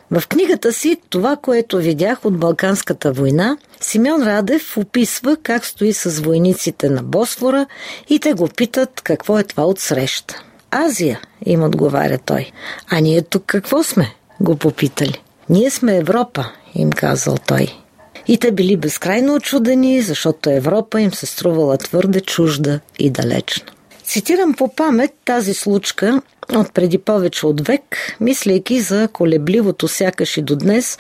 В книгата си "Това, което видях от Балканската война", Симеон Радев описва как стои с войниците на Босфора и те го питат какво е това отсреща. "Азия", им отговаря той. "А ние тук какво сме?" го попитали. "Ние сме Европа", им казал той. И те били безкрайно очудени, защото Европа им се струвала твърде чужда и далечна. Цитирам по памет тази случка от преди повече от век, мислейки за колебливото сякаш и до днес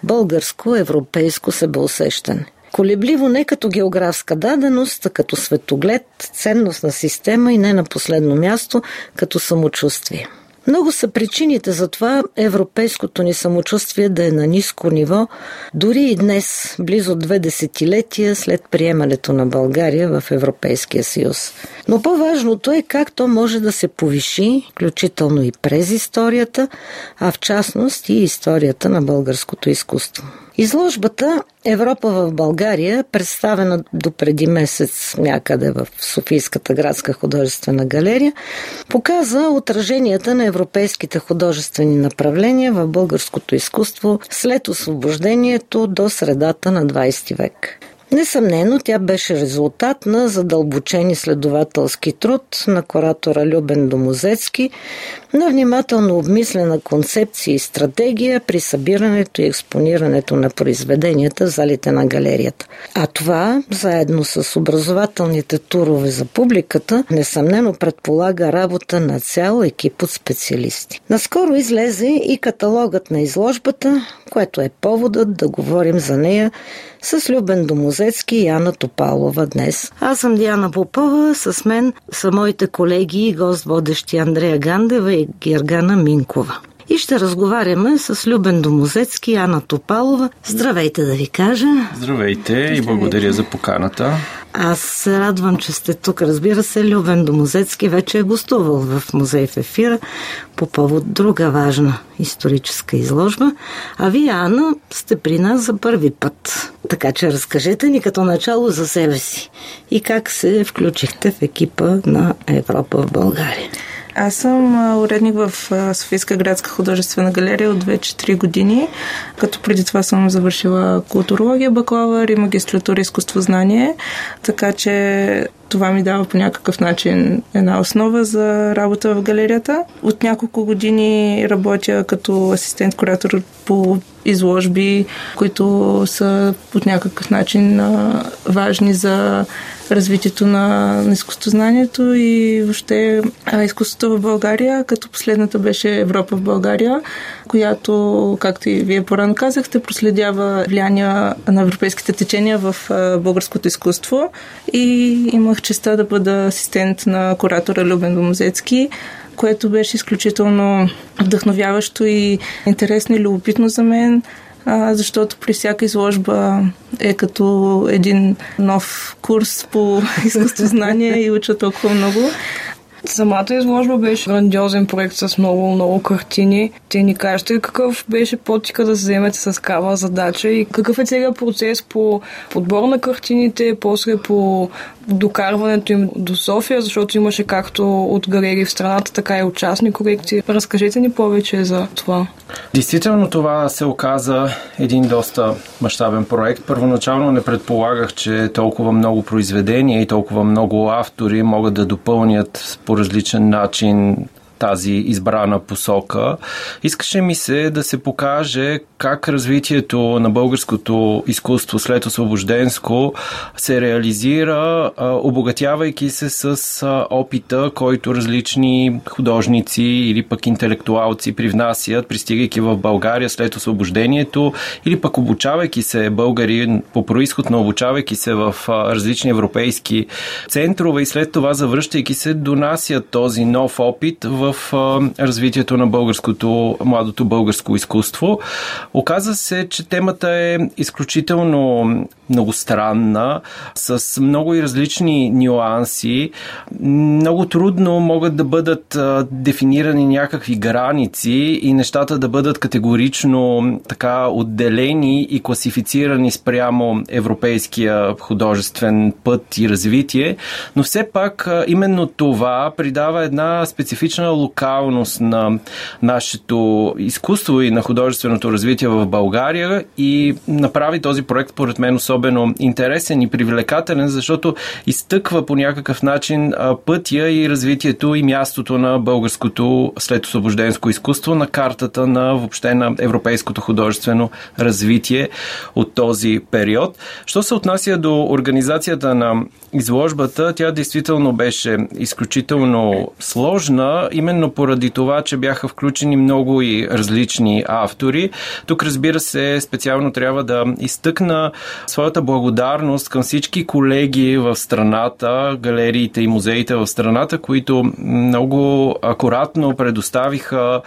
българско-европейско себеусещане. Колебливо не като географска даденост, а като светоглед, ценностна система и не на последно място като самочувствие. Много са причините за това европейското ни самочувствие да е на ниско ниво, дори и днес, близо 2 десетилетия след приемането на България в Европейския съюз. Но по-важното е как то може да се повиши, включително и през историята, а в частност и историята на българското изкуство. Изложбата "Европа в България", представена допреди месец някъде в Софийската градска художествена галерия, показа отраженията на европейските художествени направления в българското изкуство след освобождението до средата на 20 век. Несъмнено, тя беше резултат на задълбочен изследователски труд на куратора Любен Домозецки, на внимателно обмислена концепция и стратегия при събирането и експонирането на произведенията в залите на галерията. А това, заедно с образователните турове за публиката, несъмнено предполага работа на цял екип от специалисти. Наскоро излезе и каталогът на изложбата, което е поводът да говорим за нея с Любен Домозецки и Ана Топалова днес. Аз съм Диана Попова, с мен са моите колеги и гост водещи Андрея Гандева и Гергана Минкова. И ще разговаряме с Любен Домозецки и Ана Топалова. Здравейте да ви кажа. Здравейте и благодаря за поканата. Аз се радвам, че сте тук. Разбира се, Любен Домозецки вече е гостувал в Музей в ефира по повод друга важна историческа изложба, а вие, Ана, сте при нас за първи път. Така че разкажете ни като начало за себе си и как се включихте в екипа на Европа в България. Аз съм уредник в Софийска градска художествена галерия от вече 3 години, като преди това съм завършила културология, бакалавър и магистратура изкуствознание, така че това ми дава по някакъв начин една основа за работа в галерията. От няколко години работя като асистент-куратор по изложби, които са по някакъв начин важни за развитието на изкуствознанието и въобще изкуството в България, като последната беше Европа в България, която, както и вие по-рано казахте, проследява влияния на европейските течения в българското изкуство и имах честта да бъда асистент на куратора Любен Домозецки, което беше изключително вдъхновяващо и интересно и любопитно за мен, защото при всяка изложба е като един нов курс по изкуствознание и уча толкова много. Самата изложба беше грандиозен проект с много картини. Те ни кажете какъв беше потика да се вземете с такава задача и какъв е целият процес по подбор на картините, после по докарването им до София, защото имаше както от галерии в страната, така и от частни корекции. Разкажете ни повече за това. Действително това се оказа един доста мащабен проект. Първоначално не предполагах, че толкова много произведения и толкова много автори могат да допълнят по различен начин тази избрана посока. Искаше ми се да се покаже как развитието на българското изкуство след освобожденско се реализира, обогатявайки се с опита, който различни художници или пък интелектуалци привнасят, пристигайки в България след освобождението, или пък обучавайки се българи по произход, но обучавайки се в различни европейски центрове и след това завръщайки се, донасят този нов опит в развитието на младото българско изкуство. Оказа се, че темата е изключително многостранна, с много и различни нюанси. Много трудно могат да бъдат дефинирани някакви граници и нещата да бъдат категорично така отделени и класифицирани спрямо европейския художествен път и развитие, но все пак именно това придава една специфична локалност на нашето изкуство и на художественото развитие в България и направи този проект, поред мен, особено интересен и привлекателен, защото изтъква по някакъв начин пътя и развитието и мястото на българското следосвобожденско изкуство на картата на въобще на европейското художествено развитие от този период. Що се отнася до организацията на изложбата, тя действително беше изключително сложна, именно поради това, че бяха включени много и различни автори. Тук, разбира се, специално трябва да изтъкна своята благодарност към всички колеги в страната, галериите и музеите в страната, които много акуратно предоставиха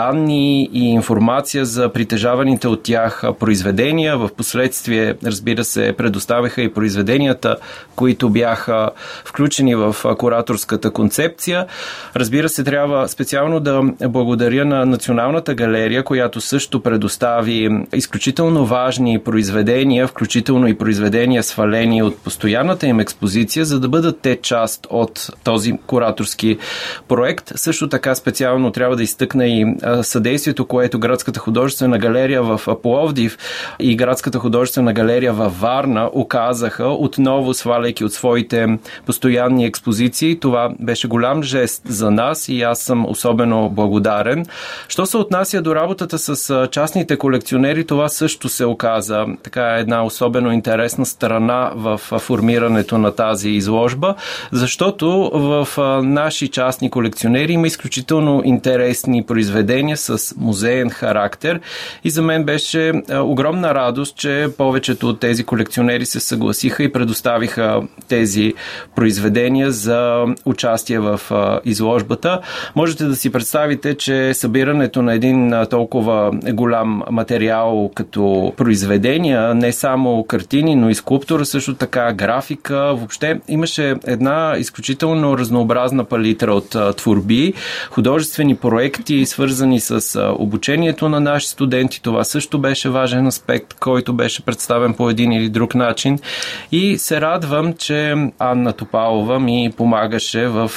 данни и информация за притежаваните от тях произведения. В последствие, разбира се, предоставиха и произведенията, които бяха включени в кураторската концепция. Разбира се, трябва специално да благодаря на Националната галерия, която също предостави изключително важни произведения, включително и произведения свалени от постоянната им експозиция, за да бъдат те част от този кураторски проект. Също така специално трябва да изтъкна и съдействието, което Градската художествена галерия в Пловдив и Градската художествена галерия във Варна оказаха, отново сваляйки от своите постоянни експозиции. Това беше голям жест за нас и аз съм особено благодарен. Що се отнася до работата с частните колекционери, това също се оказа така една особено интересна страна в формирането на тази изложба, защото в наши частни колекционери има изключително интересни произведения с музеен характер и за мен беше огромна радост, че повечето от тези колекционери се съгласиха и предоставиха тези произведения за участие в изложбата. Можете да си представите, че събирането на един толкова голям материал като произведения, не само картини, но и скулптура, също така графика, въобще имаше една изключително разнообразна палитра от творби, художествени проекти, свързани с обучението на наши студенти. Това също беше важен аспект, който беше представен по един или друг начин. И се радвам, че Анна Топалова ми помагаше в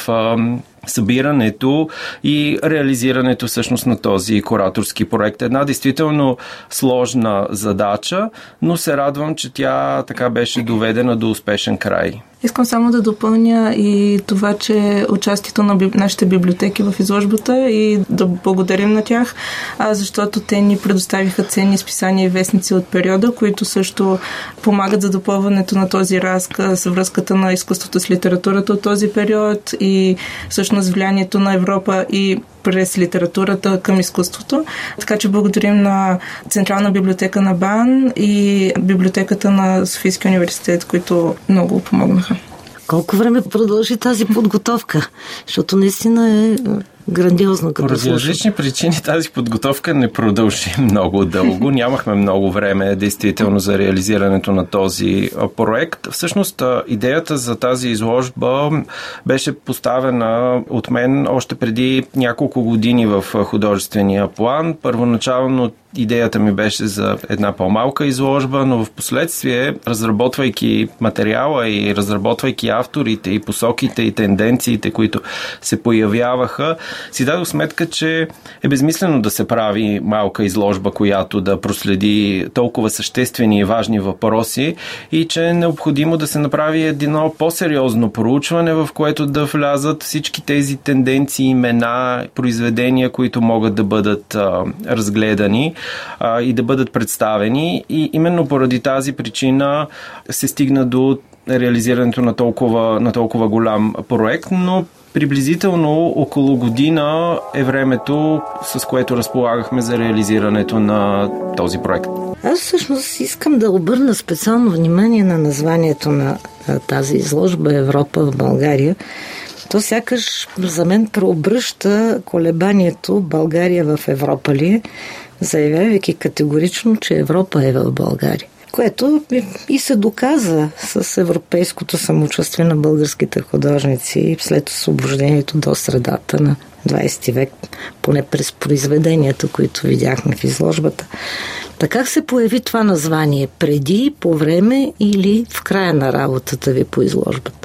събирането и реализирането всъщност на този кураторски проект. Една действително сложна задача, но се радвам, че тя така беше доведена до успешен край. Искам само да допълня и това, че участието на нашите библиотеки в изложбата и да благодарим на тях, защото те ни предоставиха ценни списания и вестници от периода, които също помагат за допълването на този разказ, връзката на изкуството с литературата от този период и всъщност влиянието на Европа и през литературата към изкуството. Така че благодарим на Централна библиотека на БАН и библиотеката на Софийския университет, които много помогнаха. Колко време продължи тази подготовка? Защото наистина е грандиозно. Поради различни причини тази подготовка не продължи много дълго. Нямахме много време действително за реализирането на този проект. Всъщност идеята за тази изложба беше поставена от мен още преди няколко години в художествения план. Първоначално идеята ми беше за една по-малка изложба, но в последствие, разработвайки материала и разработвайки авторите и посоките и тенденциите, които се появяваха, си дадох сметка, че е безмислено да се прави малка изложба, която да проследи толкова съществени и важни въпроси и че е необходимо да се направи едно по-сериозно проучване, в което да влязат всички тези тенденции, имена, произведения, които могат да бъдат разгледани и да бъдат представени. И именно поради тази причина се стигна до реализирането на толкова голям проект, но приблизително около година е времето, с което разполагахме за реализирането на този проект. Аз всъщност искам да обърна специално внимание на названието на тази изложба Европа в България. То сякаш за мен преобръща колебанието България в Европа ли е, заявявайки категорично, че Европа е в България. Което и се доказа с европейското самочувствие на българските художници след освобождението до средата на 20 век, поне през произведенията, които видяхме в изложбата. Така как се появи това название? Преди, по време или в края на работата ви по изложбата?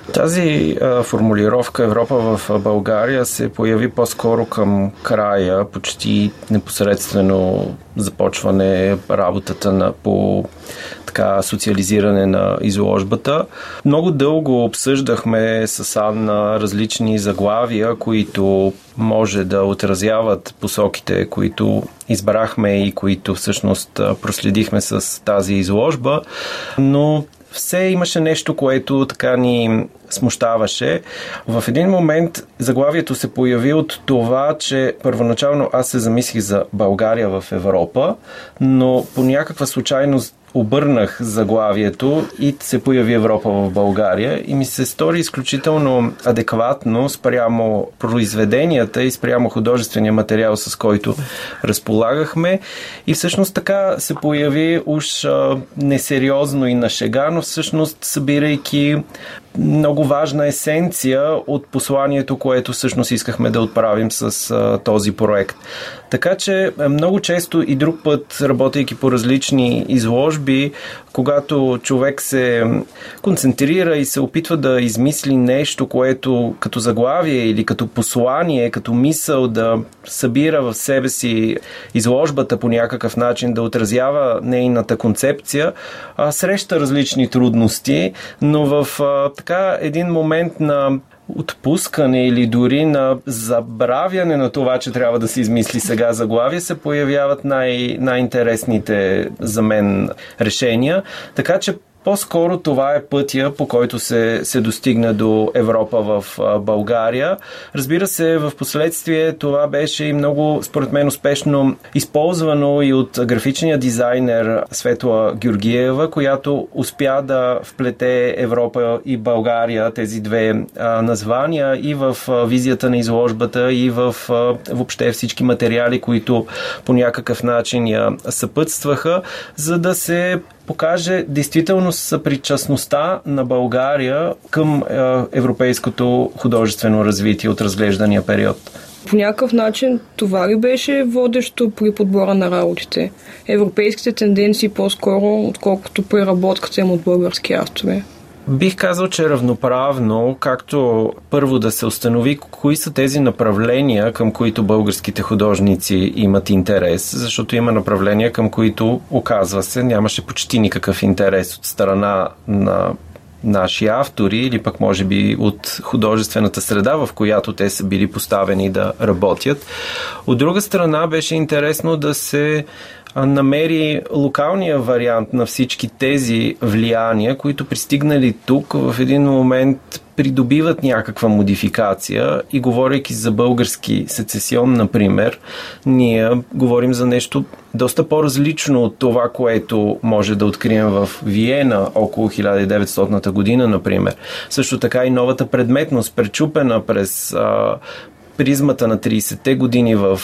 Тази формулировка Европа в България се появи по-скоро към края, почти непосредствено започване работата по социализиране на изложбата. Много дълго обсъждахме с Анна различни заглавия, които може да отразяват посоките, които избрахме и които всъщност проследихме с тази изложба, но все имаше нещо, което така ни смущаваше. В един момент заглавието се появи от това, че първоначално аз се замислих за България в Европа, но по някаква случайност обърнах заглавието и се появи Европа в България и ми се стори изключително адекватно спрямо произведенията и спрямо художествения материал, с който разполагахме. И всъщност така се появи уж несериозно и на шега, но всъщност събирайки много важна есенция от посланието, което всъщност искахме да отправим с този проект. Така че много често и друг път, работейки по различни изложби, когато човек се концентрира и се опитва да измисли нещо, което като заглавие или като послание, като мисъл да събира в себе си изложбата по някакъв начин, да отразява нейната концепция, среща различни трудности, но в един момент на отпускане или дори на забравяне на това, че трябва да се измисли сега заглавие, се появяват най-интересните за мен решения. Така че по-скоро това е пътя, по който се достигна до Европа в България. Разбира се, в последствие това беше и много, според мен, успешно използвано и от графичния дизайнер Светла Георгиева, която успя да вплете Европа и България, тези две названия, и в визията на изложбата, и въобще всички материали, които по някакъв начин я съпътстваха, за да се покаже действително съпричастността на България към европейското художествено развитие от разглеждания период. По някакъв начин това ли беше водещо при подбора на работите? Европейските тенденции по-скоро, отколкото преработката им от български автори? Бих казал, че равноправно, както първо да се установи кои са тези направления, към които българските художници имат интерес, защото има направления, към които, оказва се, нямаше почти никакъв интерес от страна на наши автори или пък може би от художествената среда, в която те са били поставени да работят. От друга страна беше интересно да се намери локалния вариант на всички тези влияния, които пристигнали тук в един момент придобиват някаква модификация и говорейки за български сецесион, например, ние говорим за нещо доста по-различно от това, което може да открием в Виена около 1900 година, например. Също така и новата предметност, пречупена през призмата на 30-те години в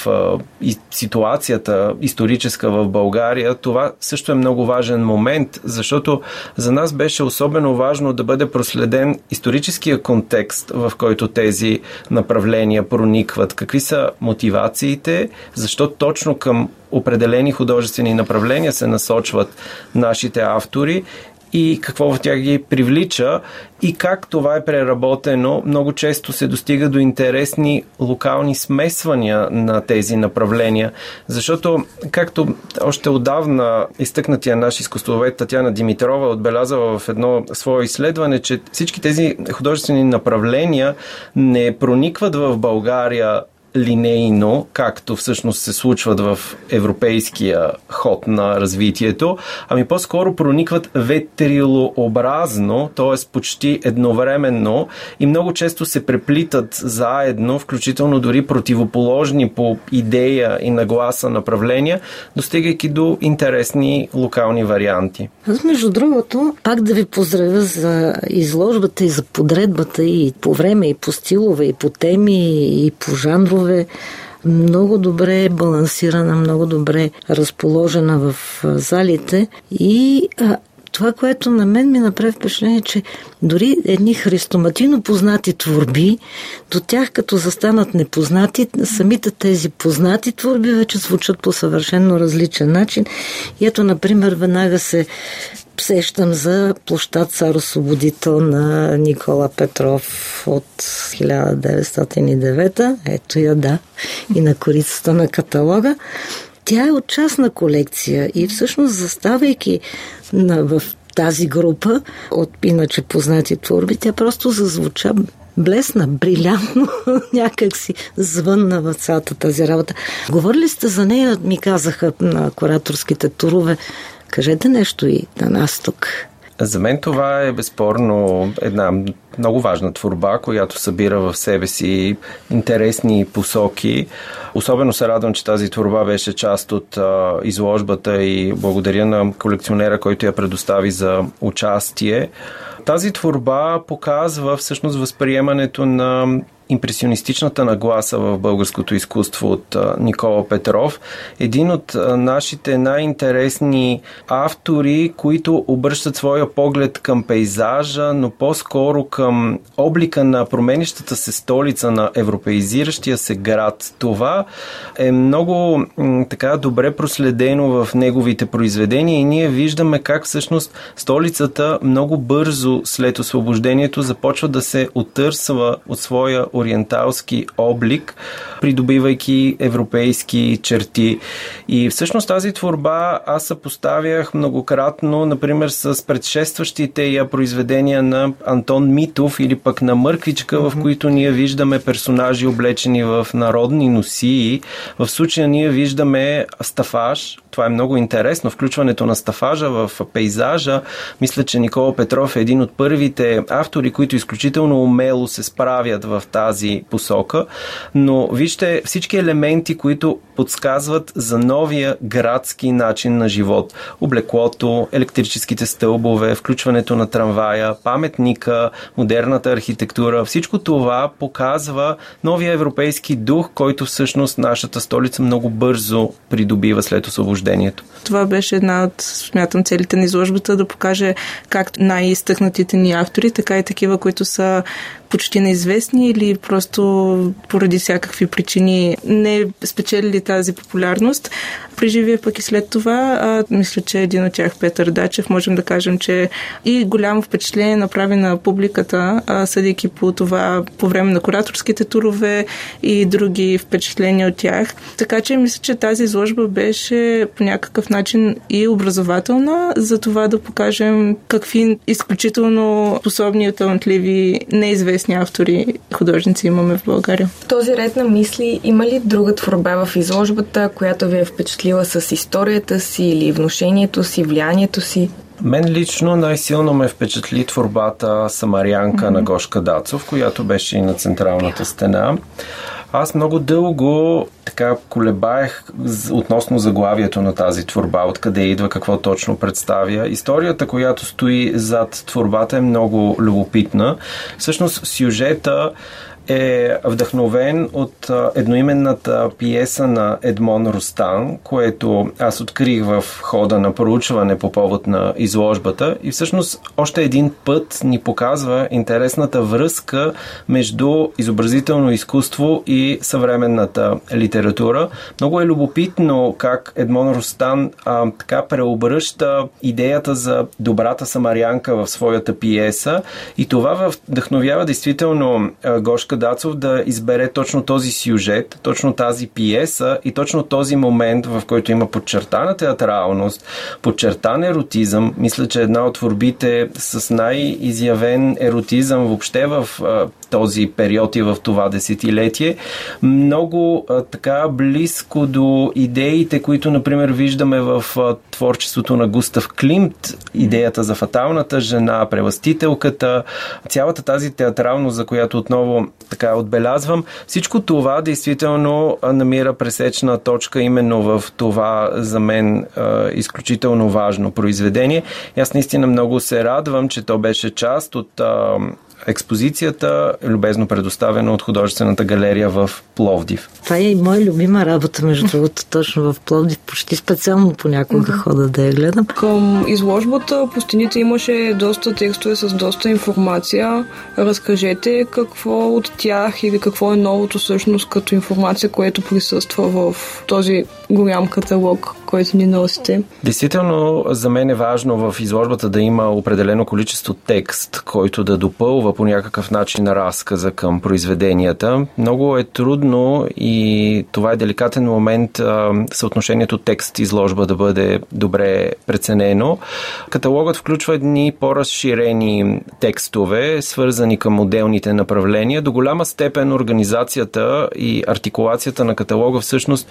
ситуацията историческа в България, това също е много важен момент, защото за нас беше особено важно да бъде проследен историческия контекст, в който тези направления проникват. Какви са мотивациите, защо точно към определени художествени направления се насочват нашите автори и какво в тях ги привлича и как това е преработено. Много често се достига до интересни локални смесвания на тези направления, защото, както още отдавна изтъкнатия наш изкуствовед Татяна Димитрова отбелязала в едно свое изследване, че всички тези художествени направления не проникват в България линейно, както всъщност се случват в европейския ход на развитието, ами по-скоро проникват ветрилообразно, т.е. почти едновременно и много често се преплитат заедно, включително дори противоположни по идея и нагласа направления, достигайки до интересни локални варианти. Аз, между другото, пак да ви поздравя за изложбата и за подредбата и по време, и по стилове, и по теми, и по жанрове. Много добре балансирана, много добре разположена в залите и това, което на мен ми направи впечатление, че дори едни хрестоматийно познати творби, до тях като застанат непознати, самите тези познати творби вече звучат по съвършенно различен начин. И ето, например, веднага се сещам за площад Цар-Освободител на Никола Петров от 1909. Ето я, да, и на корицата на каталога. Тя е от частна колекция и всъщност заставайки в тази група от иначе познати творби, тя просто зазвуча блесна, брилянтно, някак си звънна в цялата тази работа. Говорили сте за нея, ми казаха на кураторските турове. Кажете нещо и на нас тук. За мен това е безспорно една много важна творба, която събира в себе си интересни посоки. Особено се радвам, че тази творба беше част от изложбата и благодаря на колекционера, който я предостави за участие. Тази творба показва всъщност възприемането на импресионистичната нагласа в българското изкуство от Никола Петров. Един от нашите най-интересни автори, които обръщат своя поглед към пейзажа, но по-скоро към облика на променящата се столица на европеизиращия се град. Това е много така добре проследено в неговите произведения и ние виждаме как всъщност столицата много бързо след освобождението започва да се отърсва от своя ориенталски облик, придобивайки европейски черти. И всъщност тази творба аз съпоставях многократно, например, с предшестващите я произведения на Антон Митов или пък на Мърквичка, в които ние виждаме персонажи облечени в народни носии. В случая ние виждаме стафаж. Това е много интересно. Включването на стафажа в пейзажа. Мисля, че Никола Петров е един от първите автори, които изключително умело се справят в тази посока. Но вижте всички елементи, които подсказват за новия градски начин на живот. Облеклото, електрическите стълбове, включването на трамвая, паметника, модерната архитектура. Всичко това показва новия европейски дух, който всъщност нашата столица много бързо придобива след освобождението. Това беше една от, смятам, целите на изложбата, да покаже как най-изтъкнатите ни автори, така и такива, които са почти неизвестни или просто поради всякакви причини не спечелили тази популярност. Преживее пък и след това, мисля, че един от тях, Петър Дачев, можем да кажем, че и голямо впечатление направи на публиката, съдейки по това по време на кураторските турове и други впечатления от тях. Така че мисля, че тази изложба беше по някакъв начин и образователна, за това да покажем какви изключително способни и талантливи неизвестни автори, художници имаме в България. В този ред на мисли, има ли друга творба в изложбата, която ви е впечатлила с историята си или внушението си, влиянието си? Мен лично най-силно ме впечатли творбата Самарянка на Гошка Дацов, която беше и на централната стена. Аз много дълго така колебаех относно заглавието на тази творба, откъде идва, какво точно представя. Историята, която стои зад творбата, е много любопитна. Всъщност сюжета е вдъхновен от едноименната пиеса на Едмон Ростан, което аз открих в хода на проучване по повод на изложбата и всъщност още един път ни показва интересната връзка между изобразително изкуство и съвременната литература. Много е любопитно как Едмон Ростан така преобръща идеята за добрата самарянка в своята пиеса и това вдъхновява действително Гошка Дацов да избере точно този сюжет, точно тази пиеса и точно този момент, в който има подчертана театралност, подчертан еротизъм. Мисля, че една от творбите с най-изявен еротизъм въобще в този период и в това десетилетие. Много така близко до идеите, които, например, виждаме в творчеството на Густав Климт, идеята за фаталната жена, прелъстителката, цялата тази театралност, за която отново така отбелязвам. Всичко това действително намира пресечна точка именно в това за мен изключително важно произведение. И аз наистина много се радвам, че то беше част от експозицията, любезно предоставена от художествената галерия в Пловдив. Това е и моя любима работа, между другото, точно в Пловдив. Почти специално понякога хода да я гледам. Към изложбата по стените имаше доста текстове с доста информация. Разкажете какво от тях или какво е новото всъщност като информация, което присъства в този голям каталог, който ни носите. Действително, за мен е важно в изложбата да има определено количество текст, който да допълва по някакъв начин разказа към произведенията. Много е трудно и това е деликатен момент съотношението текст-изложба да бъде добре преценено. Каталогът включва едни по-разширени текстове, свързани към отделните направления. До голяма степен организацията и артикулацията на каталога всъщност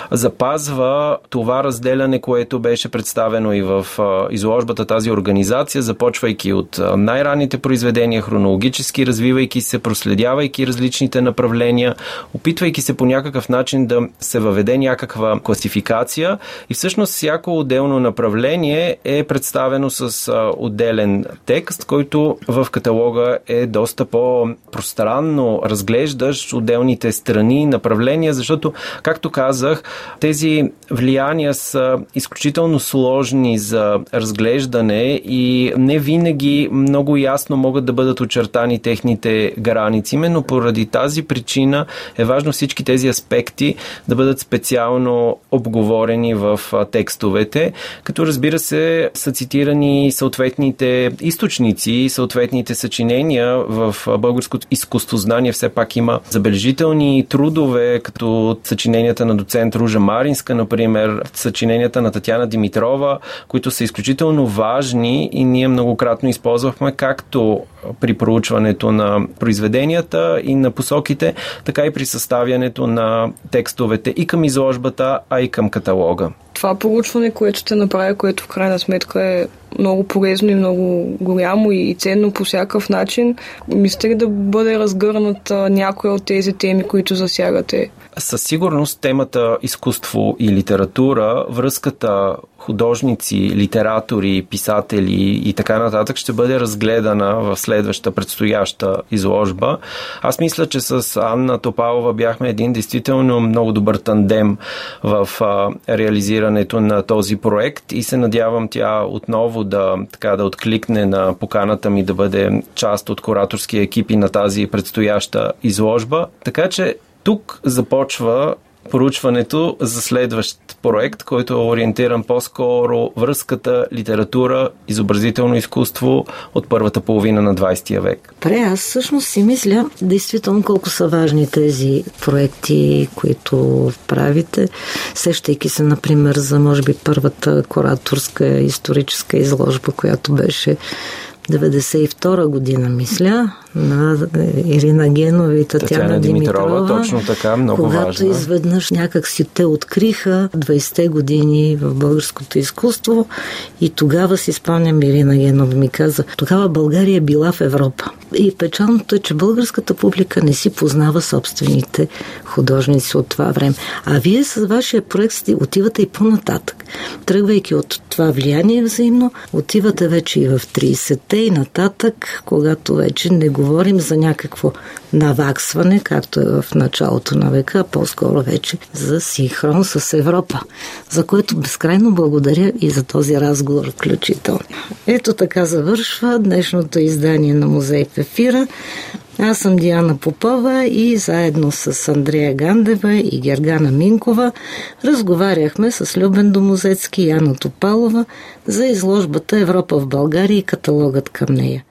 запазва това разделяне, което беше представено и в изложбата, тази организация, започвайки от най-ранните произведения, хронологически развивайки се, проследявайки различните направления, опитвайки се по някакъв начин да се въведе някаква класификация и всъщност всяко отделно направление е представено с отделен текст, който в каталога е доста по-пространно разглеждащ отделните страни, направления, защото, както казах, тези влияния са изключително сложни за разглеждане и не винаги много ясно могат да бъдат очертани техните граници. Именно поради тази причина е важно всички тези аспекти да бъдат специално обговорени в текстовете, като разбира се са цитирани съответните източници, съответните съчинения. В българското изкуствознание все пак има забележителни трудове, като съчиненията на доцент Ружа Маринска, например, съчиненията на Татяна Димитрова, които са изключително важни и ние многократно използвахме както при проучването на произведенията и на посоките, така и при съставянето на текстовете и към изложбата, а и към каталога. Това проучване, което сте направили, което в крайна сметка е много полезно и много голямо и ценно по всякакъв начин, мислите ли да бъде разгърната някоя от тези теми, които засягате? Със сигурност темата изкуство и литература, връзката художници, литератори, писатели и така нататък ще бъде разгледана в следваща предстояща изложба. Аз мисля, че с Анна Топалова бяхме един действително много добър тандем в реализирането на този проект и се надявам тя отново да откликне на поканата ми да бъде част от кураторския екип и на тази предстояща изложба. Така че тук започва проучването за следващ проект, който е ориентиран по-скоро връзката литература, изобразително изкуство от първата половина на 20 век. Аз всъщност си мисля действително колко са важни тези проекти, които правите, сещайки се, например, за може би първата кураторска историческа изложба, която беше 92 година, мисля, на Ирина Генова и Татяна Димитрова. Точно така, много когато важна. Когато изведнъж някак си те откриха 20-те години в българското изкуство и тогава си спомням, Ирина Генова ми каза, тогава България е била в Европа. И печалното е, че българската публика не си познава собствените художници от това време. А вие с вашия проект отивате и по-нататък. Тръгвайки от това влияние взаимно, отивате вече и в 30-те и нататък, когато вече не говорим за някакво наваксване, както е в началото на века, а по-скоро вече за синхрон с Европа, за което безкрайно благодаря и за този разговор включително. Ето така завършва днешното издание на Музей в ефира. Аз съм Диана Попова и заедно с Андрея Гандева и Гергана Минкова разговаряхме с Любен Домозецки и Анна Топалова за изложбата Европа в България и каталогът към нея.